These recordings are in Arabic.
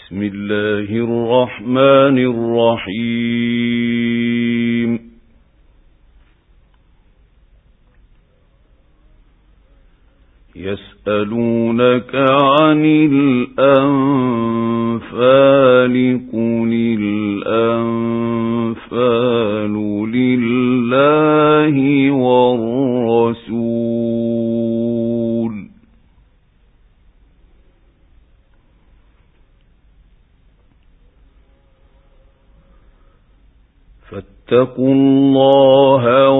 بسم الله الرحمن الرحيم يسألونك عن الأنفال قل الأنفال لله والرسول فاتقوا الله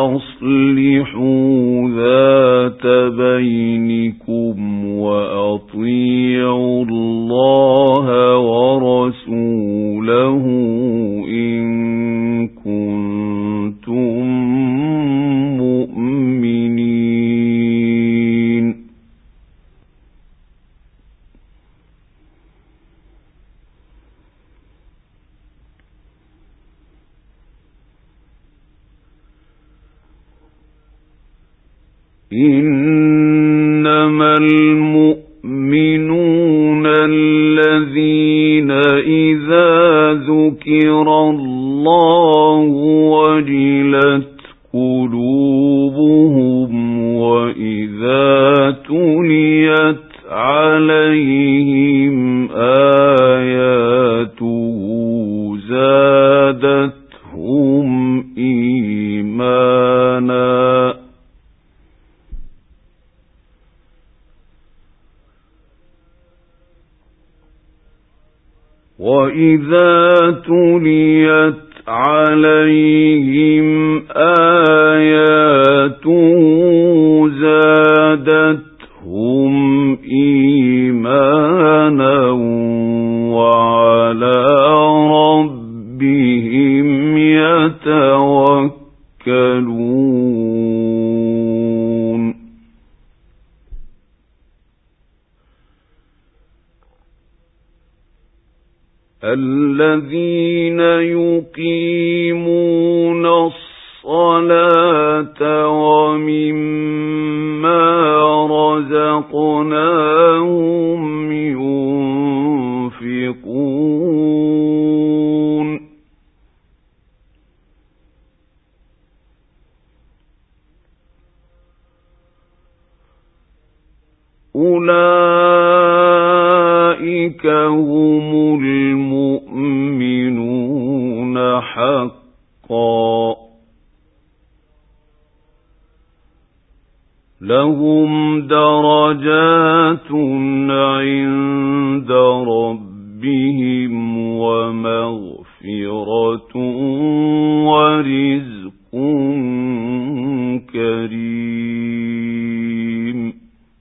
وأصلحوا ذات بينكم وأطيعوا الله ورسوله إن كنتم مؤمنين إنما المؤمنون الذين إذا ذكر الله وجلت قلوبهم وإذا تليت عليهم آياته زادتهم إيمانا وَإِذَا تُلِيَتْ عَلَيْهِمْ آيَاتُهُ زَادَتْهُمْ إِيمَانًا وَعَلَى رَبِّهِمْ يَتَوَكَّلُونَ الذين يقيمون الصلاة ومما رزقناهم ينفقون أولئك هم المؤمنون حقا لهم درجات عند ربهم ومغفرة ورزق كريم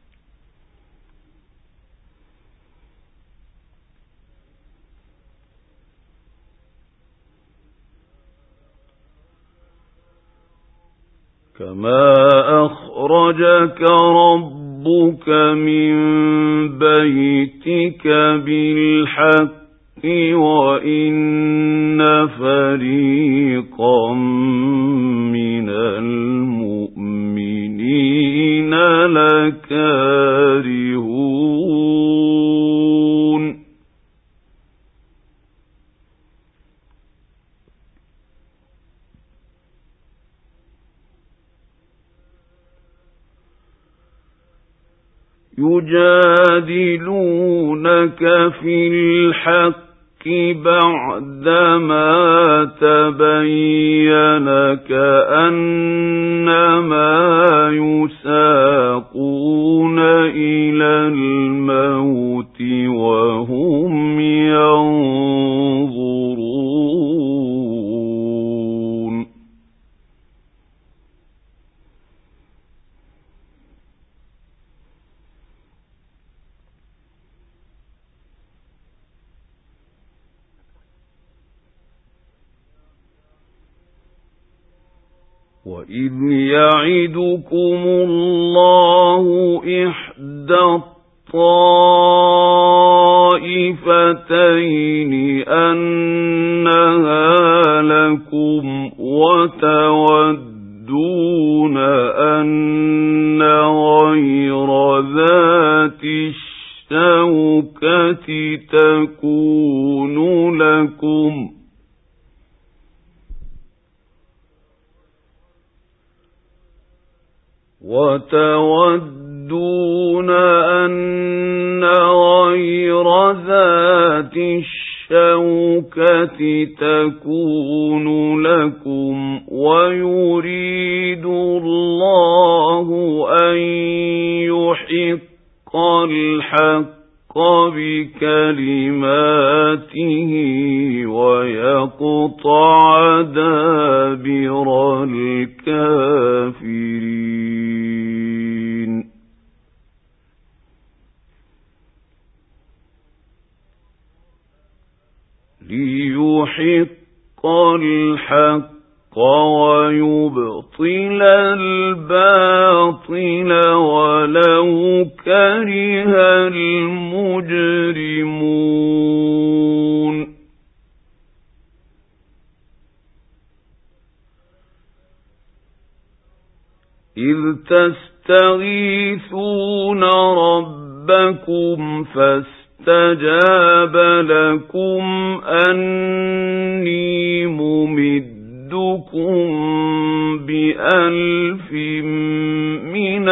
كما أخرجك ربك من بيتك بالحق وإن فريقا من المؤمنين لكارهون يجادلونك في الحق بعدما تبين كأنما يساقون إلى الموت وهم ينظرون وَإِذْ يَعِدُكُمُ اللَّهُ إِحْدَى الطَّائِفَتَيْنِ أَنَّهَا لَكُمْ وَتَوَدُّونَ أَنَّ غَيْرَ ذَاتِ الشوكة تكون لكم وتودون أن غير ذات الشوكة تكون لكم ويريد الله أن يحق الحق بكلماته ويقطع دابر الكافرين ليحق الحق ويبطل الباطل ولو كره المجرمون إذ تستغيثون ربكم فاستجاب لكم أني ممدكم ب1000 من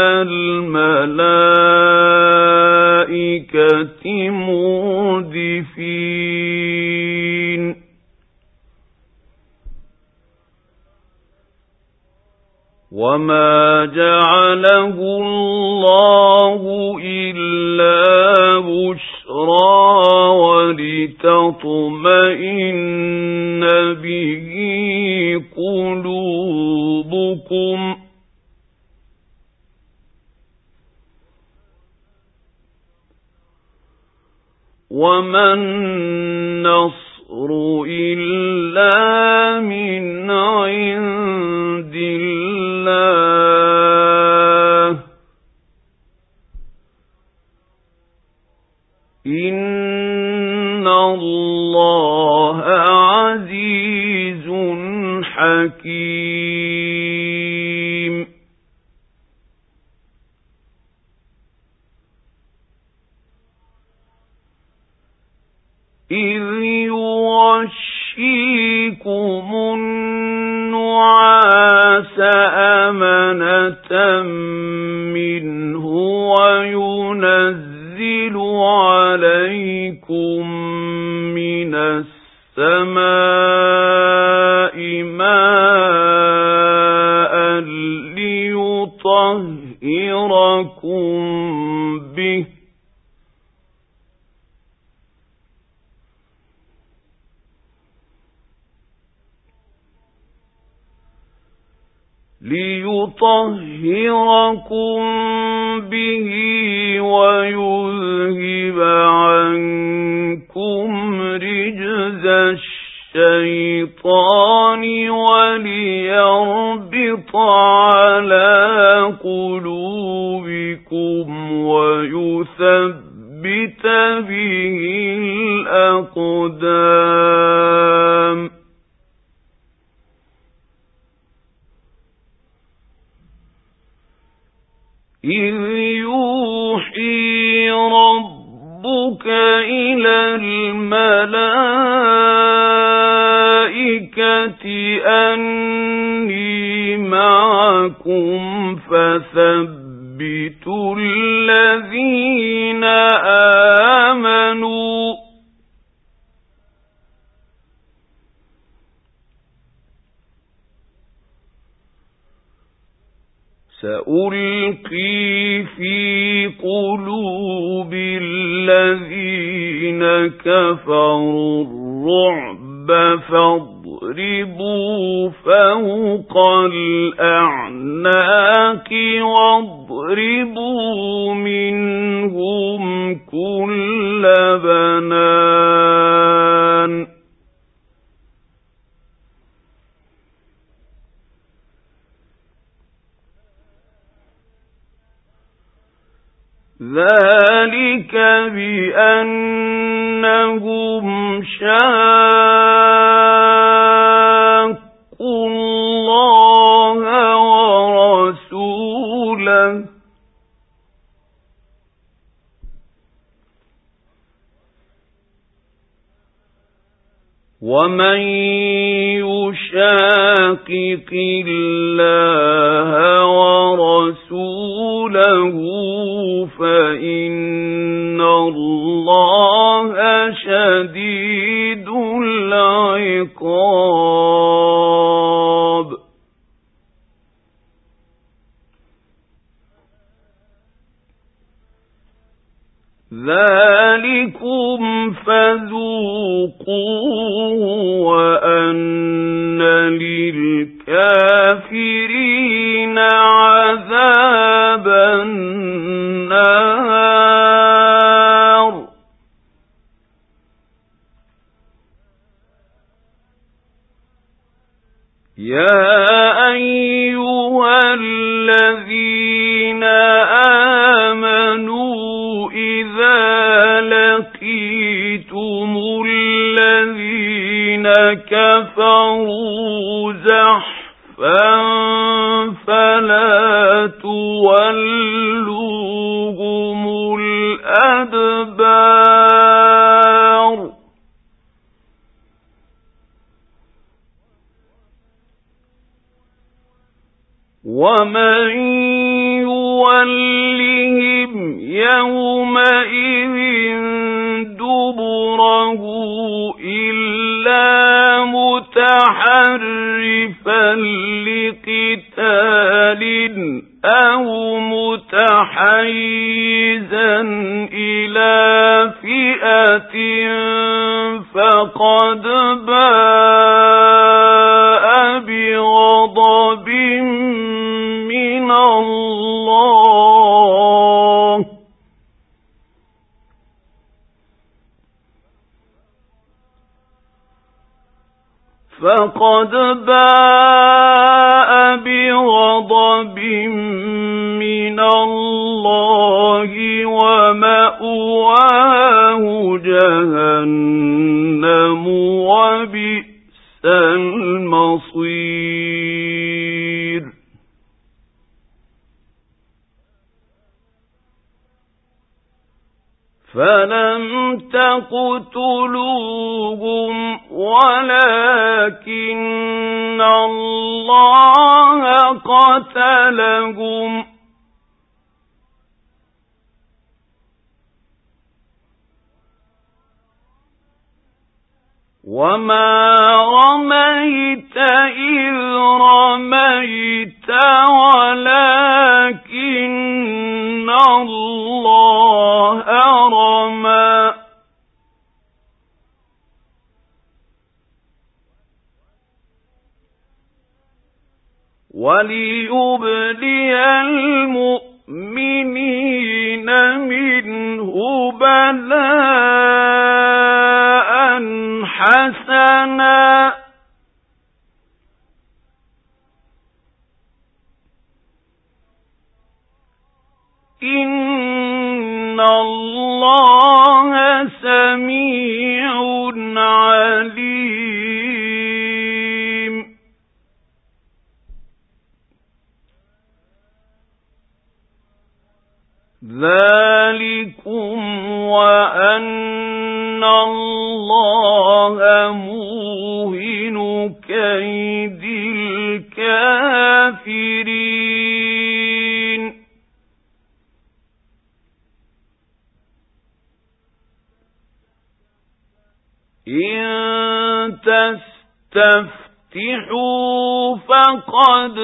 الملائكة مردفين وما جعله الله إلا بشرى ولتطمئن به قلوبكم وما النصر إلا من عند الله إن الله عزيز حكيم إذ يغشيكم النعاس أمنة منه وينزل عليكم من السماء ماء ليطهركم به ويذهب عنكم رجز الشيطان وليربط على قلوبكم ويثبت به الأقدام إذ يوحي ربك إلى الملائكة أني معكم فثبتوا الذين آمنوا سألقي في قلوب الذين كفروا الرعب فاضربوا فوق الأعناق واضربوا منهم كل بنان ذلك بأنهم شاقوا الله ورسوله ومن يشاقق الله ورسوله فإن الله شديد العقاب. ذلكم فذوقوه وأن للكافرين عذاب النار. يا أيها الذين آمنوا إذا لقيتم الذين كفروا زحفا فلا تولوهم الأدبار. ومن يولهم يومئذ دبره إلا متحرفا لقتال أو متحيزا إلى فئة فقد باء بغضب من الله ومأواه جهنم وبئس المصير. فلم تقتلوهم ولكن الله قتلهم وما رميت إذ رميت ولكن الله رمى وليبلي المؤمنين منه بلاء حسنا إن الله سميع عليم. ذلكم وأن الله موهن كيد الكافرين. إن تستفتحوا فقد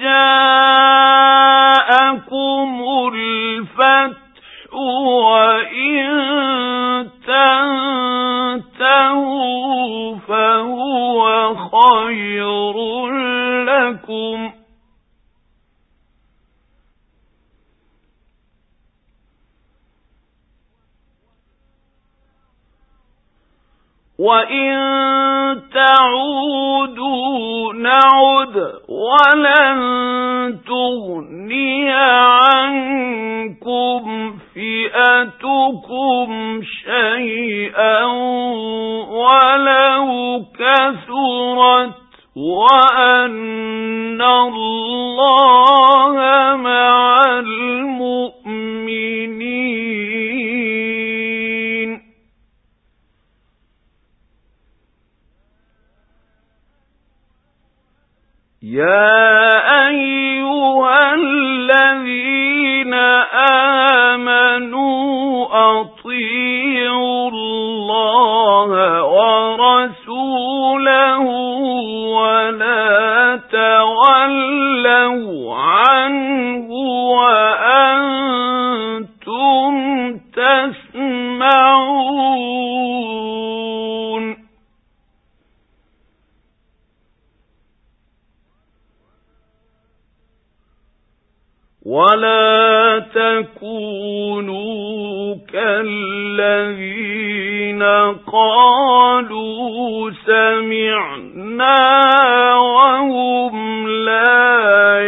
جاءكم الفتح وإن تنتهوا فهو خير لكم وإن تعودوا نعد ولن تغني عنكم فئتكم شيئا ولو كثرت وأن الله مع المؤمنين. يا أيها الذين آمنوا أطيعوا الله ورسوله ولا تولوا عنه وأنتم تسمعون ولا تكونوا كالذين قالوا سمعنا وهم لا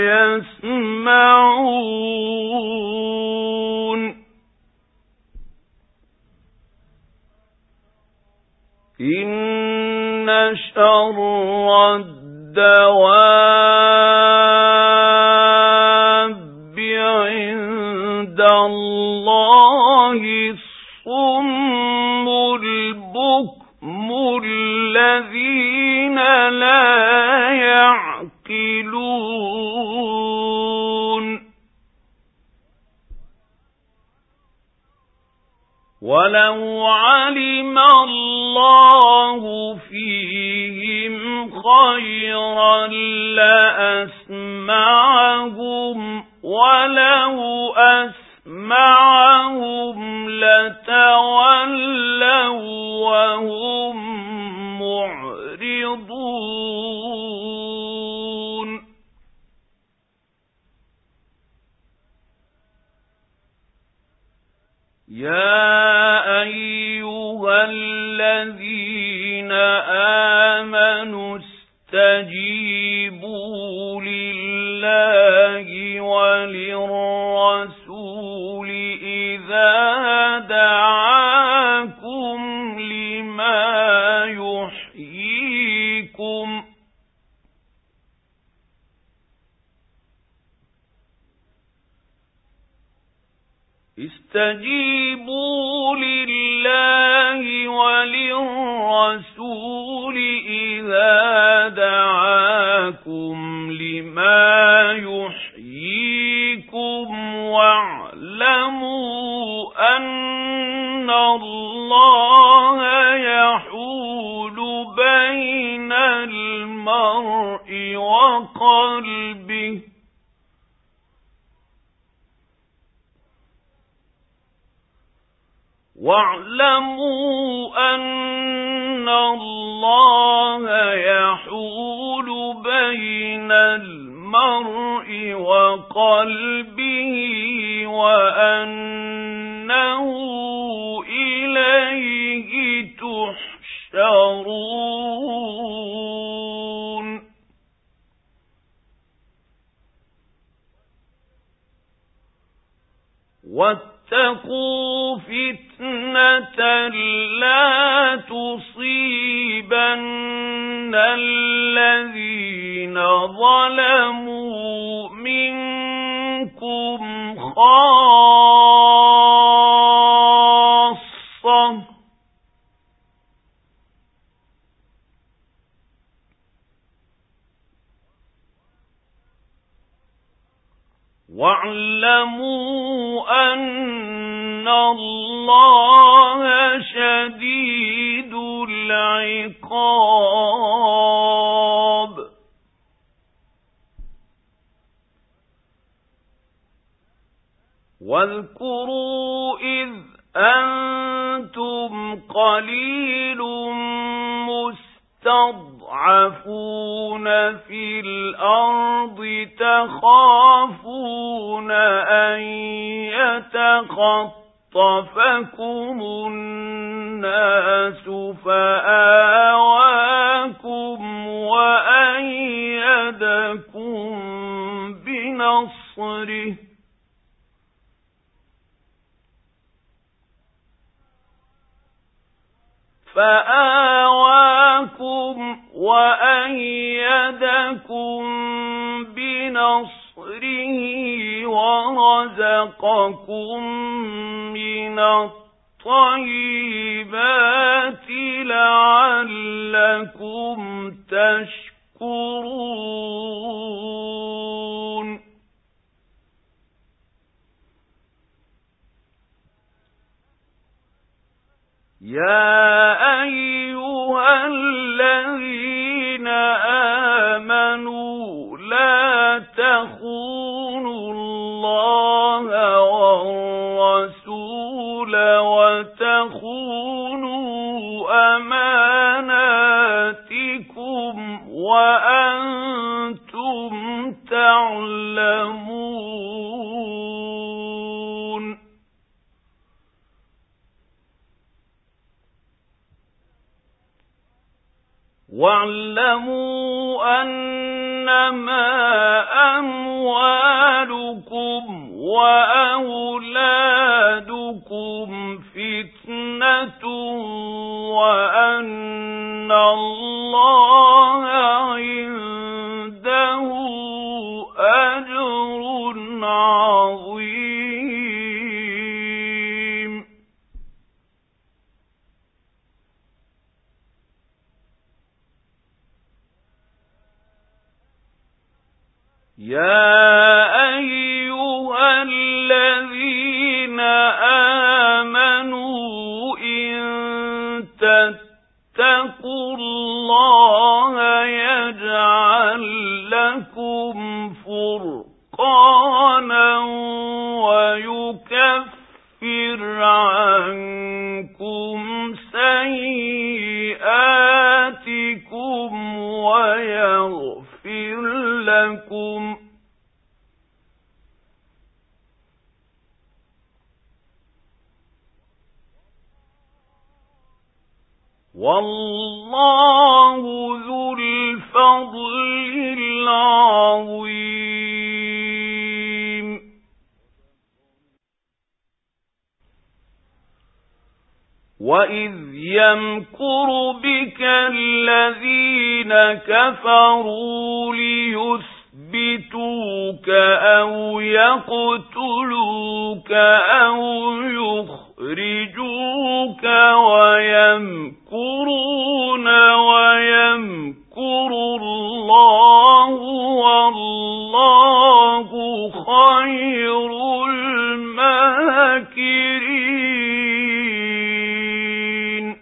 يسمعون إن شر الدواب عند الله الصم البكم الذين لا يعقلون ولو علم الله فيهم خيرا لأسمعهم ولو أسمعهم لتولوا وهم معرضون يا أيها الذين آمنوا استجيبوا لله وللرسول إذا دعاكم لما يحييكم استجيبوا لله وللرسول إذا دعاكم لما يحييكم واعلموا أن الله يحول بين المرء وقلبه واعلموا أن الله يحول بين المرء وقلبه وأنه إليه تحشرون واتقوا فتنة لا تصيبن الذين ظلموا منكم خاصة واعلموا أن الله شديد العقاب واذكروا إذ أنتم قليل مستضعفون في الأرض تخافون أن يتخطفكم الناس فآواكم وأيدكم بنصره وأيدكم بنصره ورزقكم من الطيبات لعلكم تشكرون يا أيها الذين آمنوا لا تخونوا الله والرسول وتخونوا أماناتكم وأنتم تعلمون. واعلموا أنما أموالكم وأولادكم فتنة وأن الله عنده أجر عظيم. يا أيها الذين آمنوا إن تتقوا الله يجعل لكم فرقانا ويكفر عنكم سيئاتكم ويغفر لكم والله ذو الفضل العظيم. وَإِذْ يَمْكُرُ بِكَ الَّذِينَ كَفَرُوا لِيُثْبِتُوكَ أَوْ يَقْتُلُوكَ أَوْ يُخْرِجُوكَ وَيَمْكُرُونَ وَيَمْكُرُ اللَّهُ وَاللَّهُ خَيْرُ الْمَاكِرِينَ.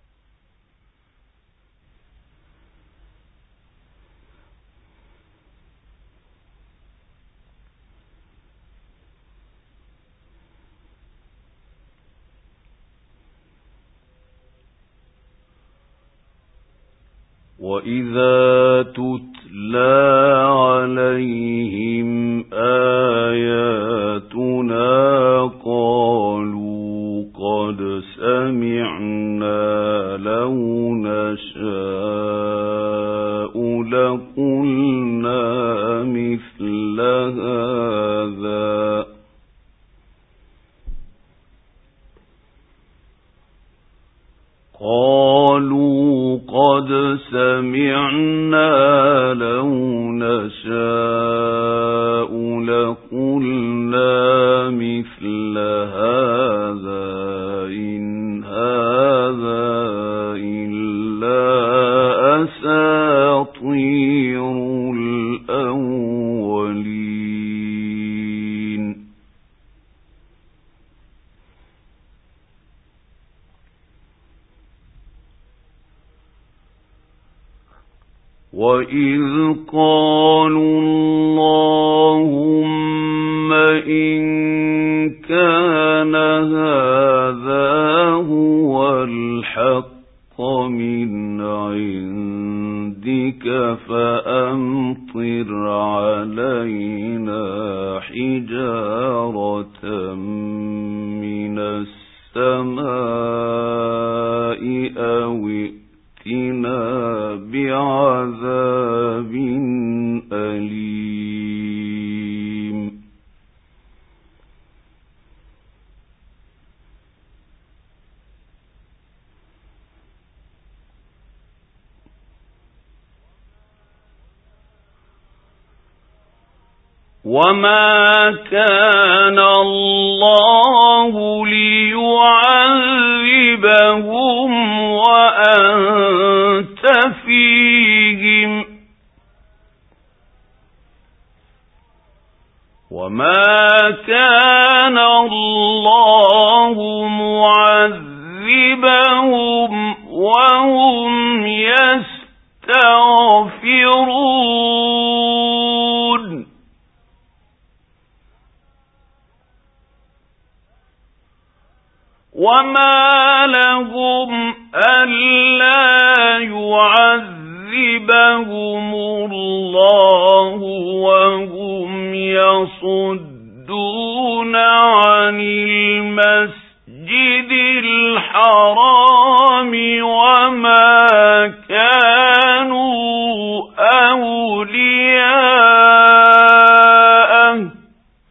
وَإِذَا تُتْلَى عَلَيْهِمْ آيَاتُنَا قَالُوا قَدْ سَمِعْنَا لَوْ نَشَاءُ لَقُلْنَا مِثْلَ هَذَا قَالُوا قَدْ سَمِعْنَا لَوْ نَشَاءُ لَقُلْنَا مِثْلَ هَذَا إِنْ هَذَا إِلَّا أَسَاطِيرُ الْأَوَّلِينَ. وَإِذْ قَالُوا اللَّهُمَّ إِن كَانَ هَذَا هُوَ الْحَقَّ مِنْ عِندِكَ فَأَمْطِرْ عَلَيْنَا حِجَارَةً مِنَ السَّمَاءِ أَوْ ائْتِنَا بِعَذَابٍ أَلِيمٍ. وَمَا كَانَ اللَّهُ لِيُعَذِّبَهُمْ وَأَنْتَ فِيهِمْ وَمَا كَانَ اللَّهُ مُعَذِّبَهُمْ يعذبهم وهم يستغفرون وما لهم ألا يعذبهم الله وهم يصدون عن المسجد الحرام وما كانوا أولياءه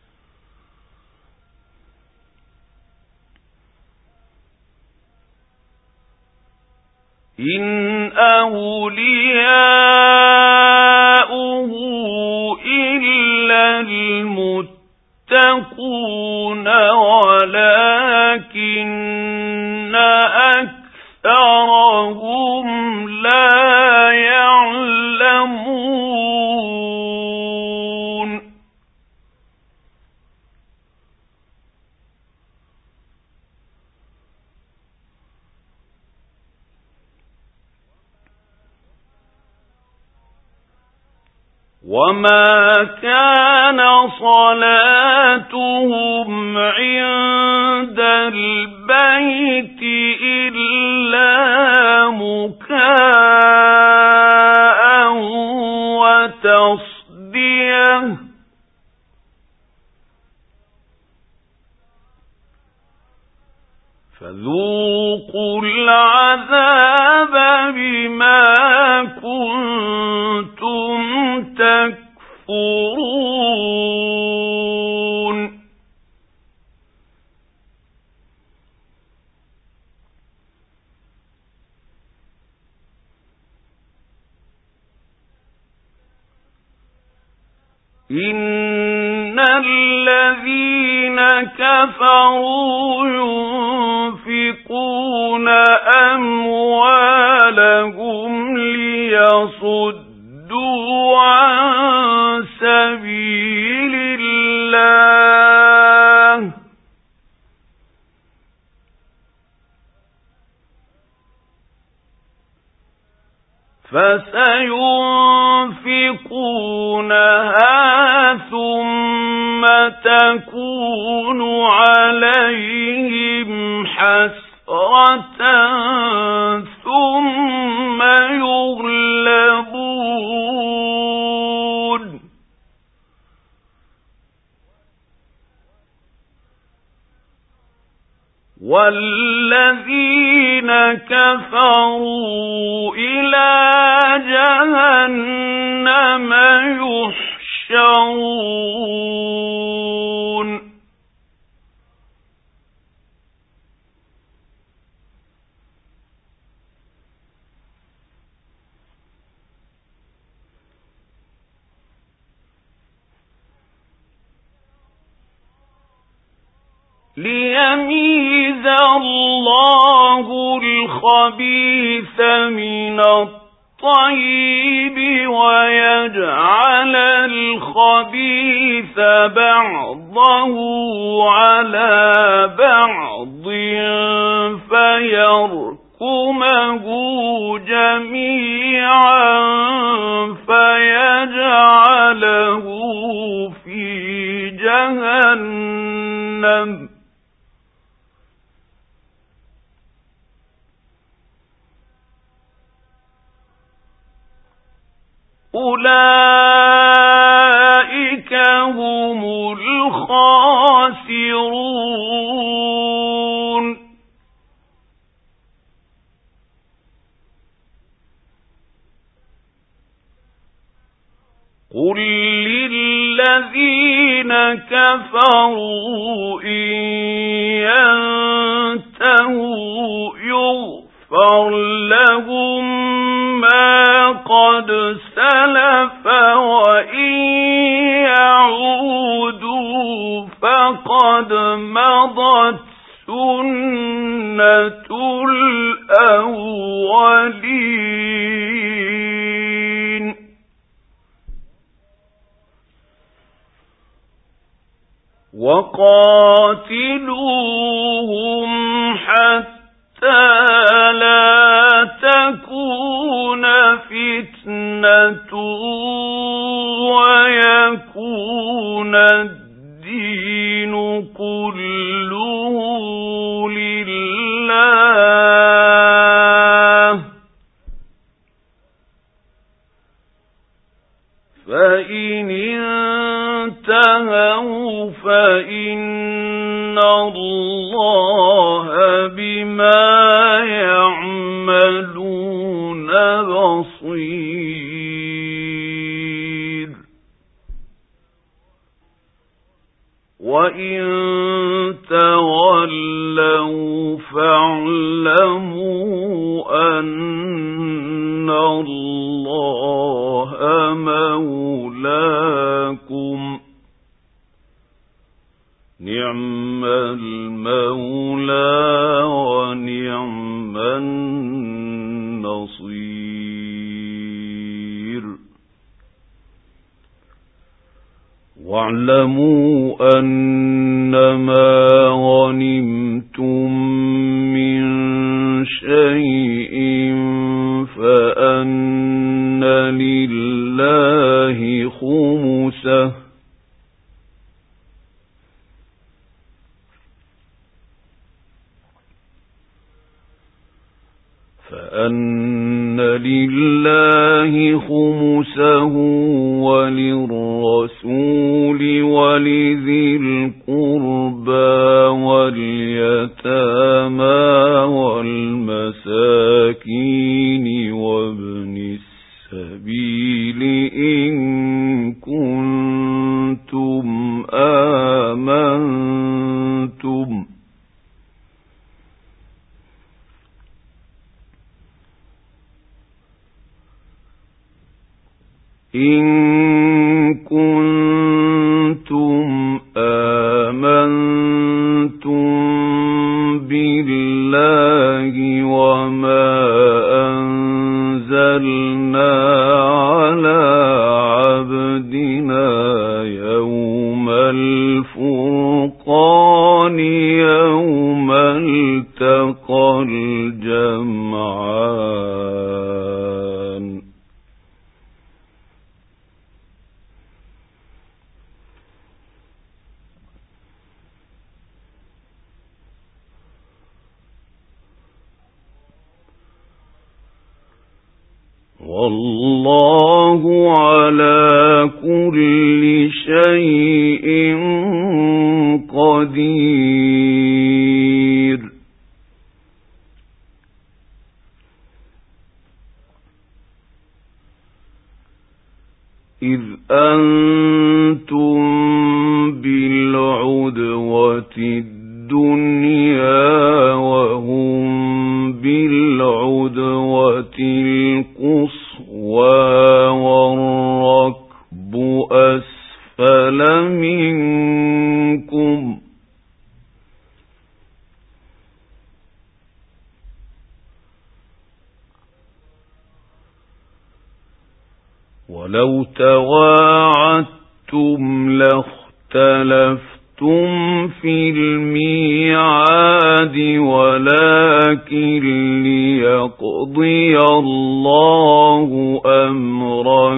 إن أولياؤه إلا المتقون ولكن أكثرهم لا يعلمون وما كان صلاتهم عند البيت إلا مكاء وتصدية فذوقوا العذاب بما كنتم تكفرون إن الذين كفروا ينفقون أموالهم ليصدوا عن سبيل الله فسينفقونها ثم تكون عليهم حسرة ثم يغلبون والذين كفروا إلى جهنم يحشرون ليميز الله الخبيث من الطيب ويجعل الخبيث بعضه على بعض فيركمه جميعا فيجعله في جهنم أولئك هم الخاسرون قل للذين كفروا إن ينتهوا يغفر لهم ما قد سلف وإن يعودوا فقد مضت سنة الأولين وقاتلوهم حتى ويكون الدين كله لله. فإن انتهوا فإن الله بما يعملون بصير. وإن تولوا فاعلموا أن الله مولاكم، نعم المولى ونعم النصير. واعلموا أنما غنمتم من شيء فأن لله خمسه وللرسول ولذي القربى واليتامى والمساكين وابن السبيل إن كنتم آمنتم بالله وما أنزلنا على عبدنا يوم الفرقان يوم التقى الجمعان. والله على كل شيء قدير. إذ أنتم بالعدوة الدنيا وهم بالعدوة القصوى والركب أسفل منكم ولو تواعدتم لاختلفتم في الميعاد ولكن ليقضي الله أمرا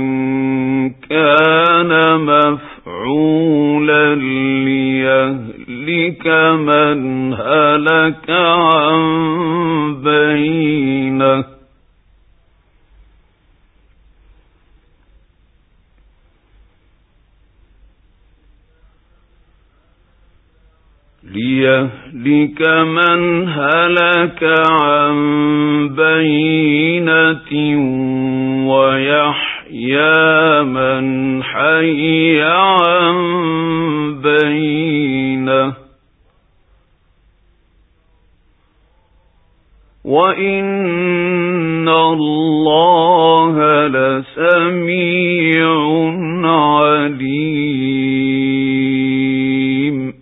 كان مفعولا ليهلك من هلك عن بينة عن بينة ويحيى من حي عن بينة وإن الله لسميع عليم.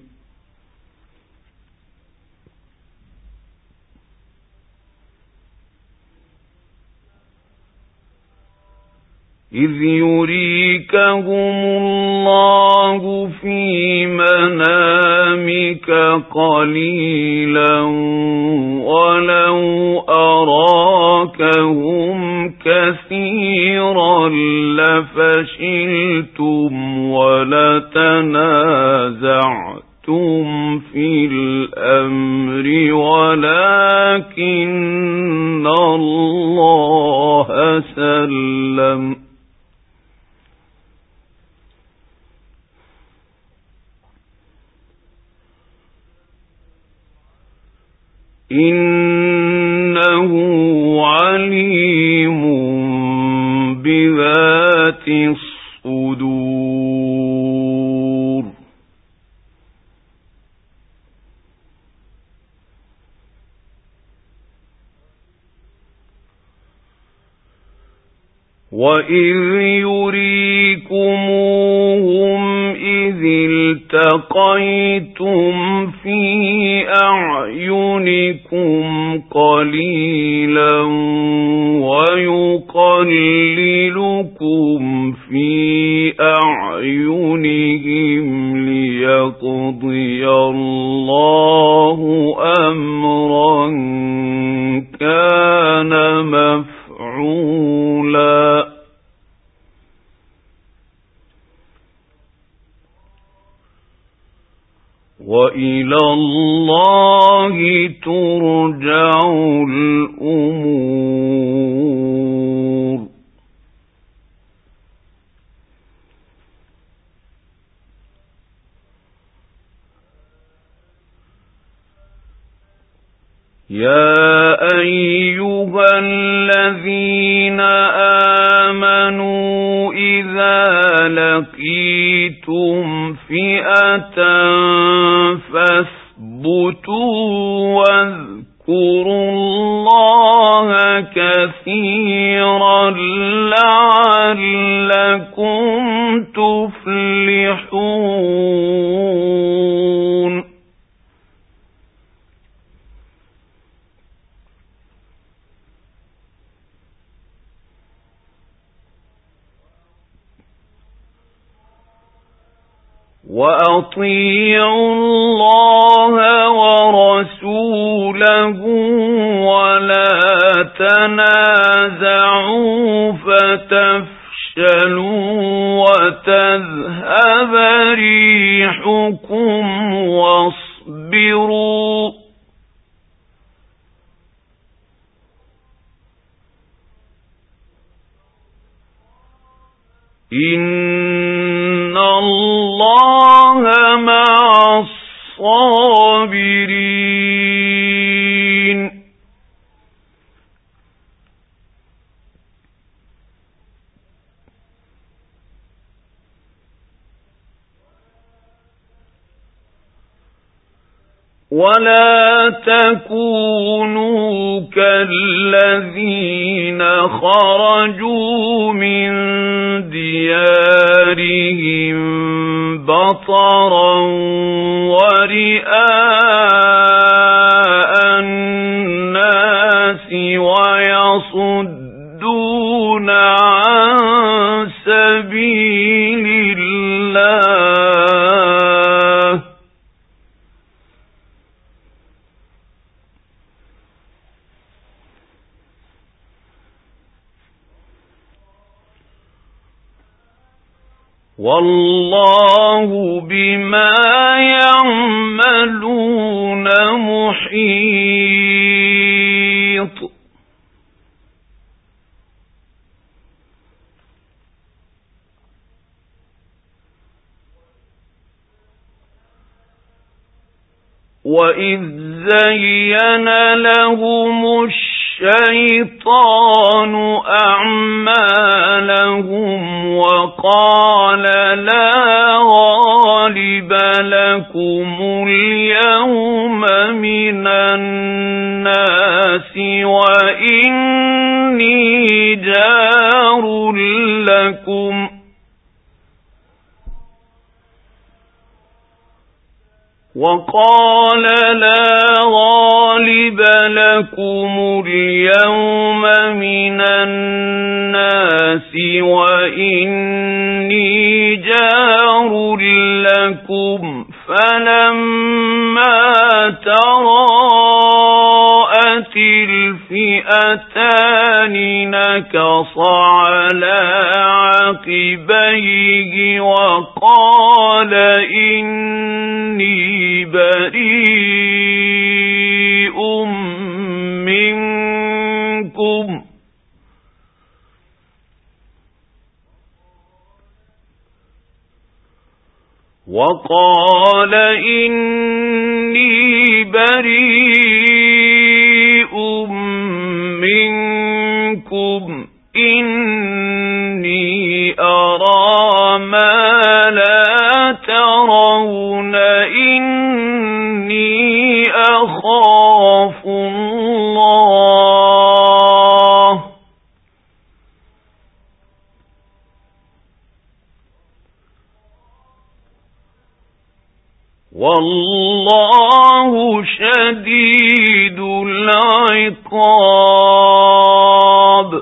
إذ يريكهم الله في منامك قليلا ولو أراكهم كثيرا خيرا لفشلتم ولتنازعتم في الأمر ولكن الله سلم إنه عليم بذات الصدور وإذ يريكموهم إذ التقيتم في أعينكم قليلا ويقللكم في أعينهم ليقضي الله أمرا كان مفعولا وإلى الله ترجع الأمور يا أيها الذين آمنوا إذا لقيتم فئة فاثبتوا واذكروا الله كثيرا لعلكم تفلحون وأطيعوا الله ورسوله ولا تنازعوا فتفشلوا وتذهب ريحكم واصبروا إن الله مع الصابرين ولا تكونوا كالذين خرجوا من ديارهم بطرا ورئاء الناس ويصدون عن سبيل الله والله بما يعملون محيط وإذ زين لهم الشيطان أعمالهم وقال لا غالب لكم اليوم من الناس وإني جار لكم وقال لا غالب لكم اليوم من الناس وإني جار لكم فلما تراءت الفئتان نكص على عقبيه وقال إني بريء منكم إني أرى ما لا ترون إني أخاف الله والله شديد العقاب.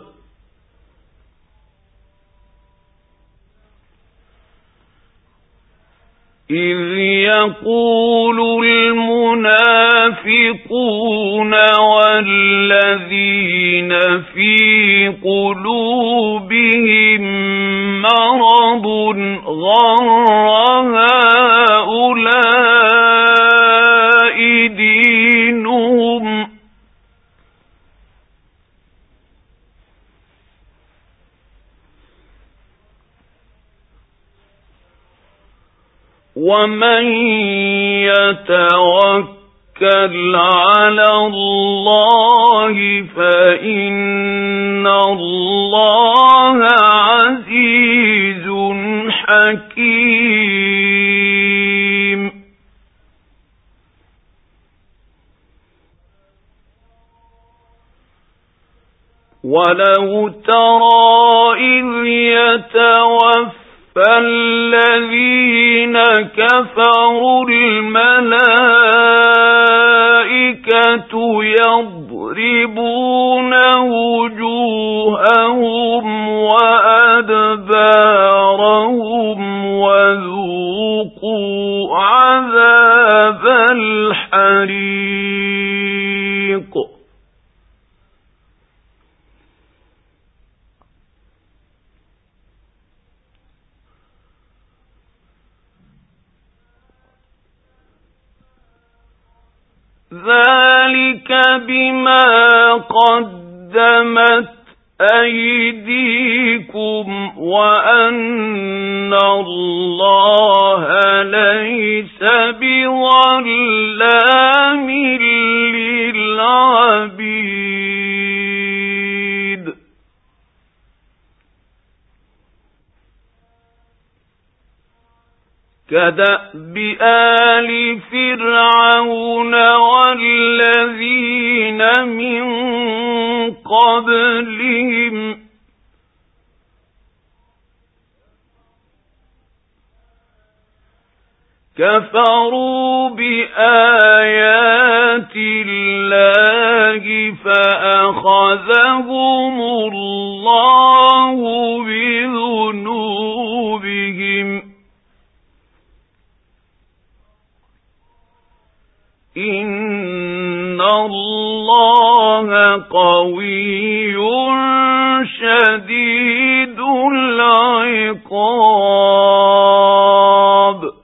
إذ يقول المنافقون والذين في قلوبهم مرض غر هؤلاء دينهم ومن يتوكل على الله فإن الله عزيز حكيم. ولو ترى إذ يتوفى فالذين كفروا الملائكة يضربون وجوههم وأدبارهم وذوقوا عذاب الحريق. ذلك بما قدمت أيديكم وأن الله ليس بظلام للعبيد. كدأب آل فرعون والذين من قبلهم كفروا بآيات الله فأخذهم الله بذنوبهم إن الله قوي شديد العقاب.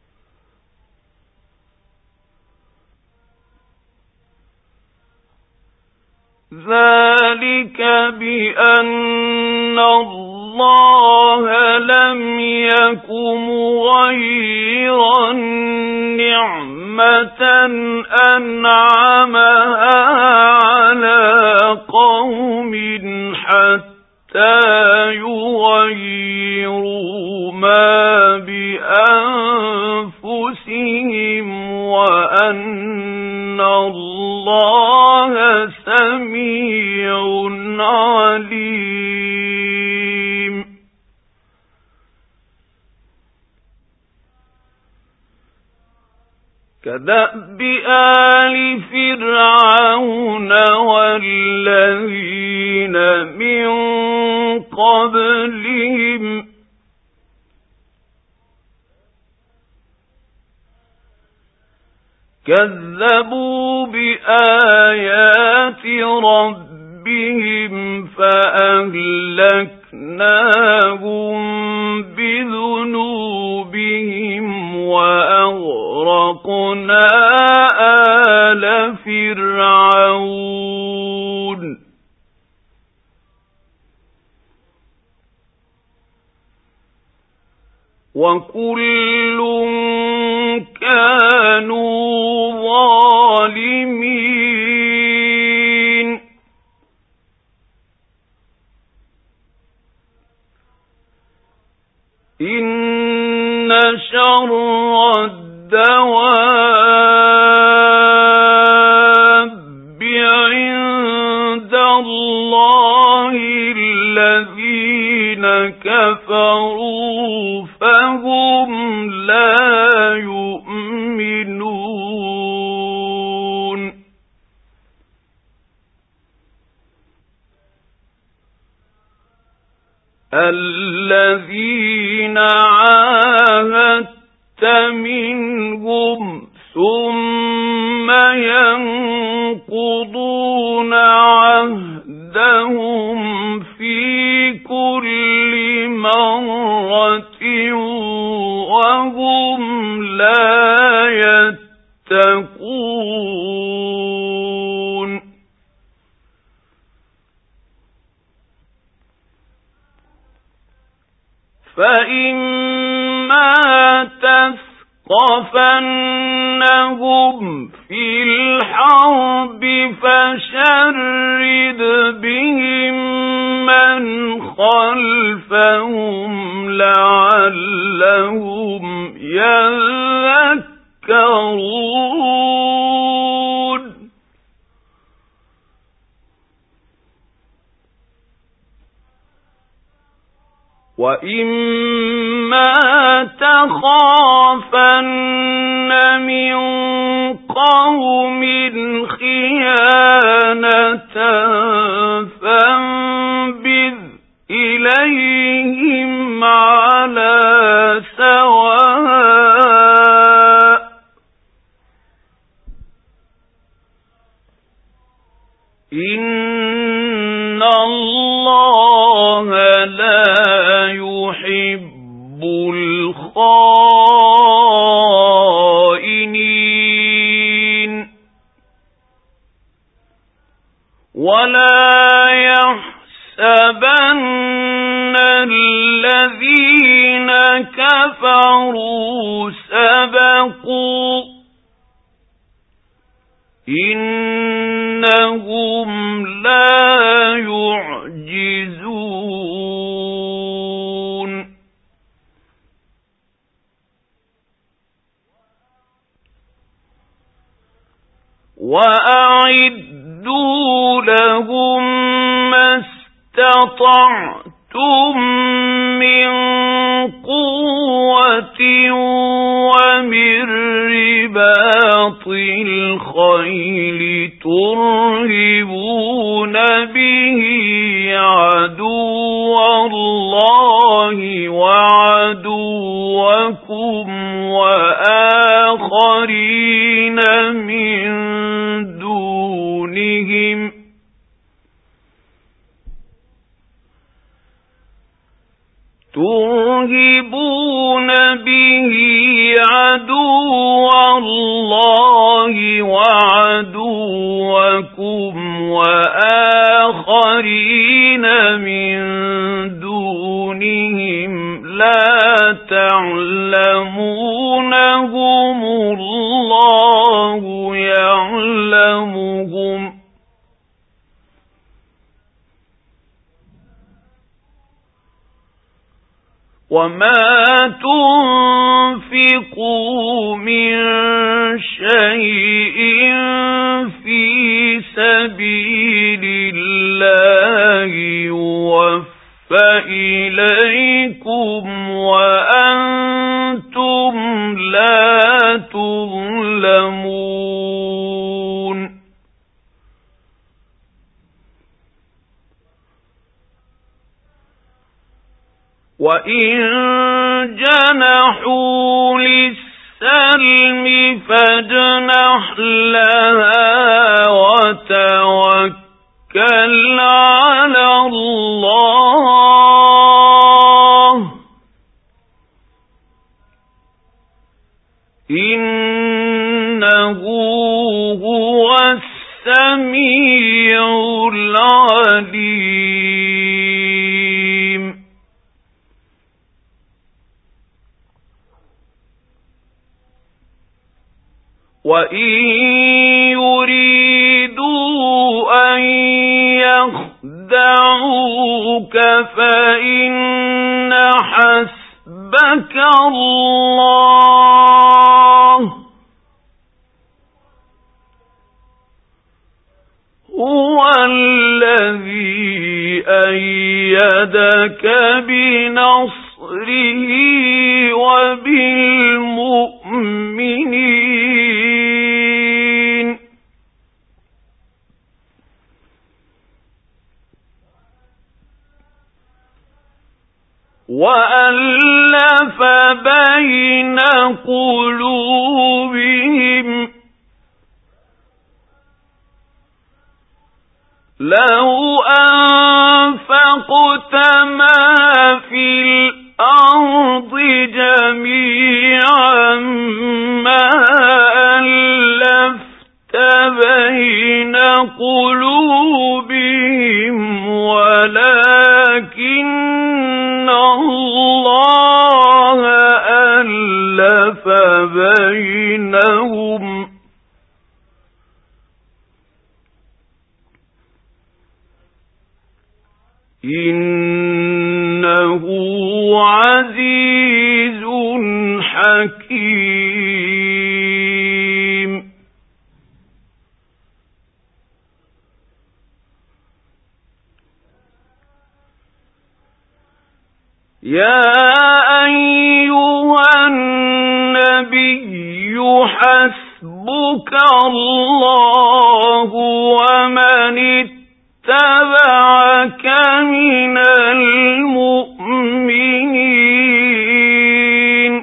ذلك بأن الله لم يك مغيرا نعمة أنعمها على قوم حتى يغيروا ما بأنفسهم وأن الله سميع عليم. كدأب آل فرعون والذين من قبلهم كذبوا بآيات ربهم فأهلكناهم بذنوبهم وأغرقنا آل فرعون وكل كانوا ظالمين إن شر الدواب عند الله الذين كفروا فهم لا يؤمنون الذين عاهدت منهم ثم ينقضون عهدهم في كل مرة وهم لا يتقون فإما تثقفنهم في الحرب فشرد بهم من خلفهم لعلهم يذكرون وَإِمَّا تَخَافَنَّ مِنْ قَوْمٍ خِيَانَةً فَانبِذْ إِلَيْهِمْ عَلَى سَوَاءٍ إِنَّ اللَّهَ لَا يُحِبُّ الْخَائِنِينَ وَلَا يَحْسَبَنَّ الَّذِينَ كَفَرُوا سَبَقُوا إِنَّهُمْ لَا يُعْجِزُونَ وَأَعِدُّوا لَهُم مَّا اسْتَطَعْتُم مِّن قُوَّةٍ وَمِن رِّبَاطِ الْخَيْلِ تُرْهِبُونَ بِهِ عَدُوَّ اللَّهِ وَعَدُوَّكُمْ وَآخَرِينَ مِن دُونِهِمْ تُرْهِبُونَ بِهِ عَدُوَّ اللَّهِ وَعَدُوَّكُمْ وَآخَرِينَ مِن دُونِهِمْ لَا تَعْلَمُونَهُمُ اللَّهُ يَعْلَمُهُمْ وَمَا تُنْفِقُوا مِنْ شَيْءٍ فِي سَبِيلِ اللَّهِ يُوَفَّ إِلَيْكُمْ وَأَنْتُمْ لَا تُظْلَمُونَ وَإِن جَنَحُوا السلم فاجنح لها وتوكل على الله إنه هو السميع العليم وَإِن يُرِيدُوا أَن يَخْدَعُوكَ فَإِنَّ حَسْبَكَ اللَّهُ هُوَ الَّذِي أَيَّدَكَ بِنَصْرِهِ وَبِالْمُؤْمِنِينَ وَأَلَّفَ بَيْنَ قُلُوبِهِمْ لَوْ أَنفَقْتَ مَا فِي الْأَرْضِ جَمِيعًا مَا أَلَّفْتَ بَيْنَ قُلُوبِهِمْ وَلَكِنَّ اللَّهَ أَلَّفَ بَيْنَهُمْ إِنَّهُ عَزِيزٌ حَكِيمٌ يَا أَيُّهَا النَّبِيُّ حَسْبُكَ اللَّهُ وَمَنِ اتَّبَعَكَ مِنَ الْمُؤْمِنِينَ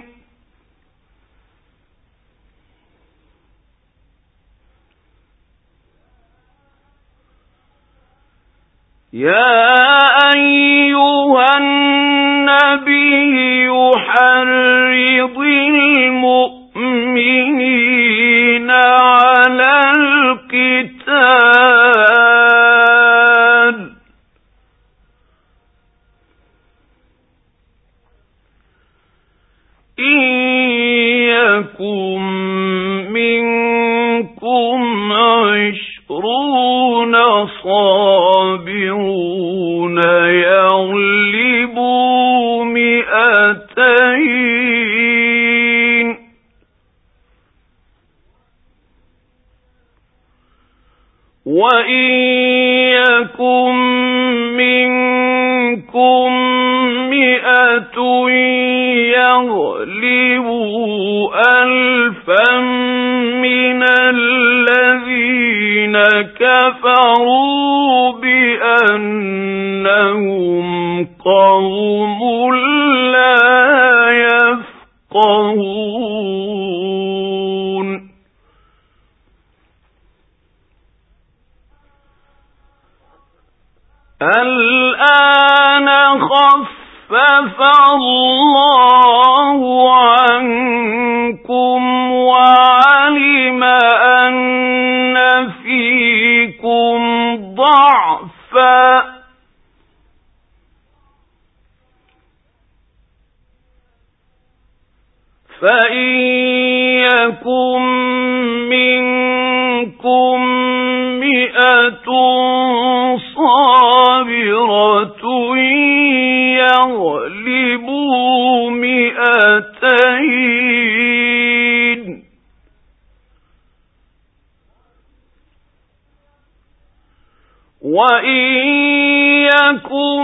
يَا أَيُّهَا النَّبِيُّ حَرِّضِ الْمُؤْمِنِينَ عَلَى الْقِتَالِ إِن يَكُن مِّنكُمْ 20 صَابِرُونَ يَغْلِبُوا 200 وَإِن يَكُن مِّنكُم 100 يَغْلِبُوا 1000 مِّنَ الَّذِينَ كَفَرُوا بِأَنَّهُمْ قَوْمٌ لَّا يَفْقَهُونَ الْآنَ خَفَّفَ اللَّهُ عَنكُمْ وَعَلِمَ أَنَّ فِيكُمْ ضَعْفًا فَإِن يَكُن مِّنكُم 100 صَابِرَةٌ يَغْلِبُوا 200 وَإِن يَكُن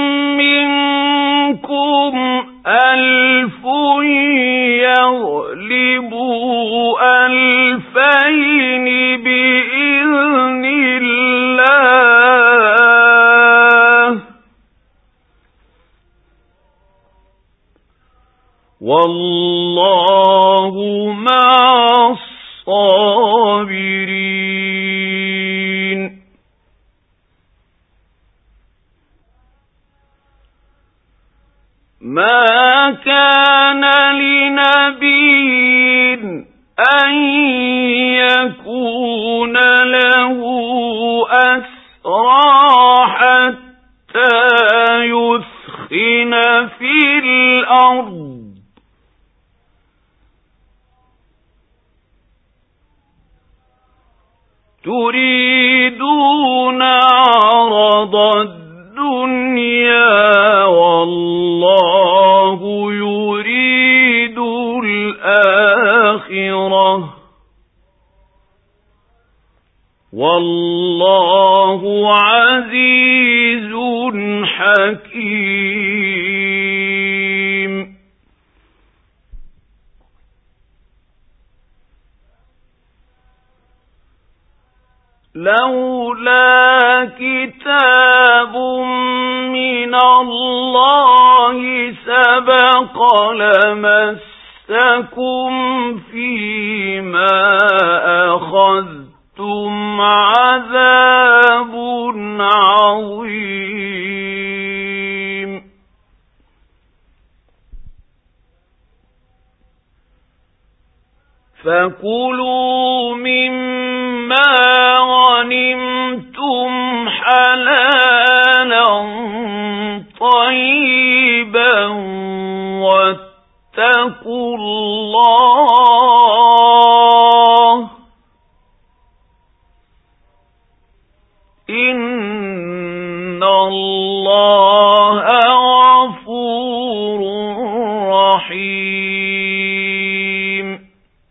مِّنكُمْ 1000 يَغْلِبُوا 2000 بِإِذْنِ اللَّهِ وَاللَّهُ اللَّهُ مَعَ الصَّابِرِينَ. مَا كَانَ لِنَبِيٍّ أَن يَكُونَ لَهُ أَسْرَىٰ حَتَّىٰ يُثْخِنَ فِي الْأَرْضِ ۚ تُرِيدُونَ عَرَضَ الدُّنْيَا وَاللَّهُ يُرِيدُ الْآخِرَةَ ۗ وَاللَّهُ عَزِيزٌ حَكِيمٌ. لولا كتاب من الله سبق لمسكم فيما أخذتم عذاب عظيم. فكلوا مما غنمتم حلالا طيبا واتقوا الله إن الله غفور رحيم.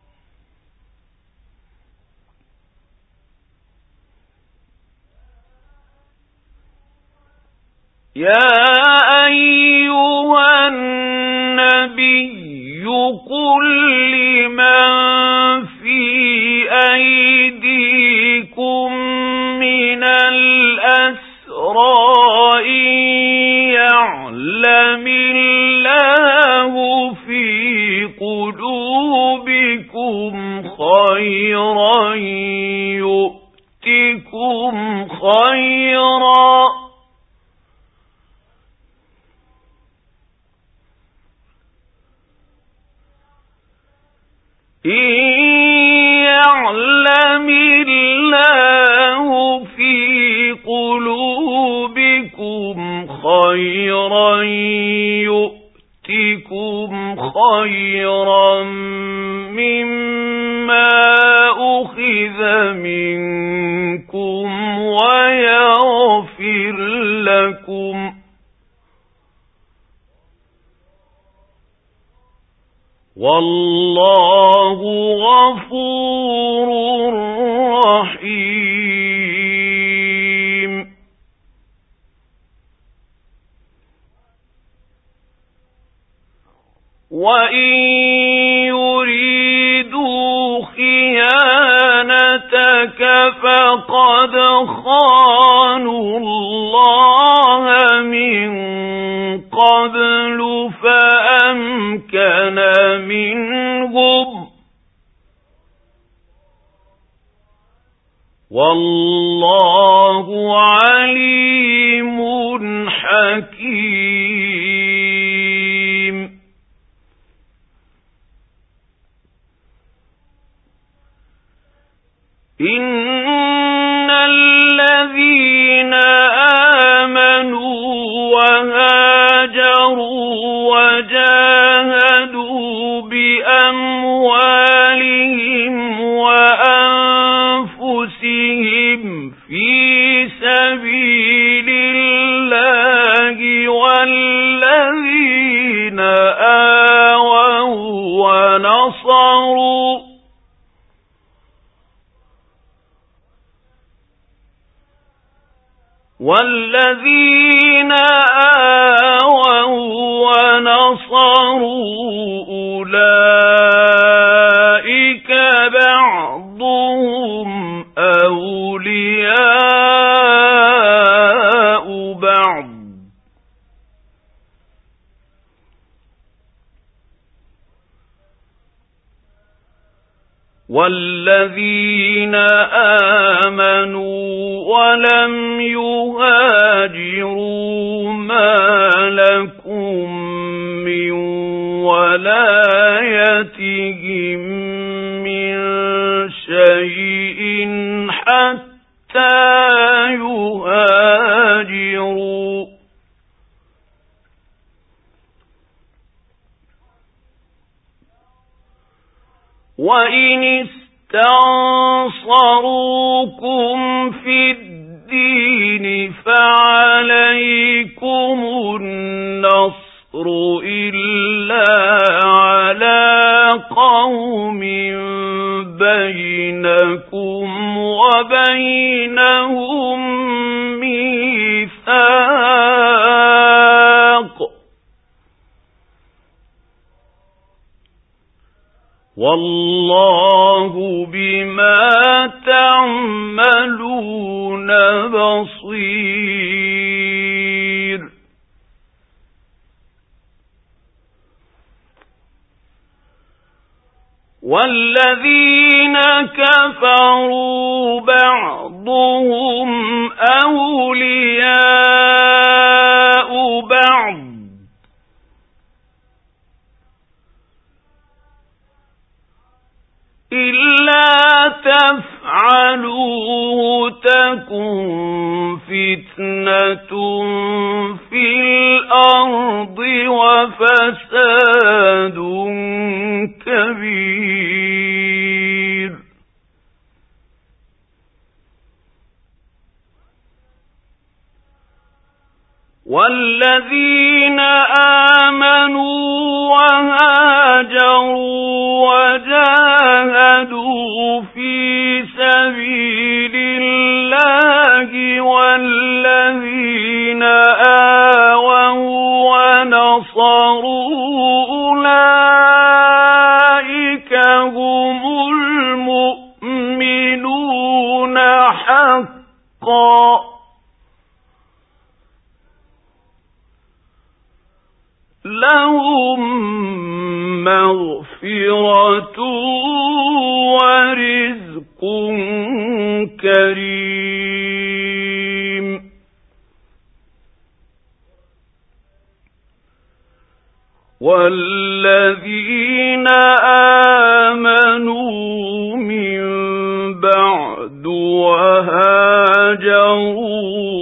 يا أيها النبي قل لمن في أيديكم من الأسرى إن يعلم الله في قلوبكم خيرا يؤتكم خيرا إن يعلم الله في قلوبكم خيرا يؤتكم خيرا مما أخذ منكم ويغفر لكم والله غفور رحيم. وإن يريدوا خيانتك فقد خانوا الله من قبل فأمكن منهم والله عليم حكيم. إن الذين آمنوا وهاجروا وجاهدوا بأموالهم وأنفسهم في سبيل الله والذين آووا ونصروا أولئك بعضهم أولياء بعض والذين آمنوا ولم يهاجروا ما لكم من ولايتهم من شيء حتى يهاجروا وإن استنصروكم في الدين فعليكم النصر إلا على قوم بينكم وبينهم ميثاق والله بما تعملون بصير والذين كفروا بعضهم أولياء بعض إلا تفعلوه تكن فتنة في الأرض وفساد كبير والذين آمنوا وهاجروا وجاهدوا في سبيل الله والذين آووا ونصروا أولئك هم المؤمنون حقا لهم مغفرة ورزق كريم والذين آمنوا من بعد وهاجروا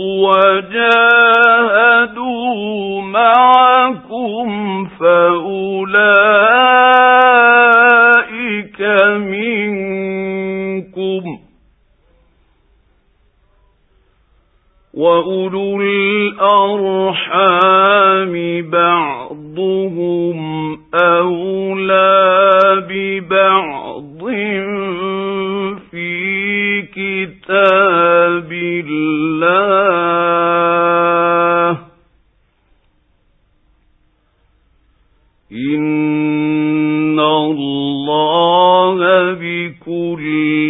وجاهدوا معكم فأولئك منكم وأولو الأرحام بعضهم أولى ببعض في كتاب الله إن الله بكل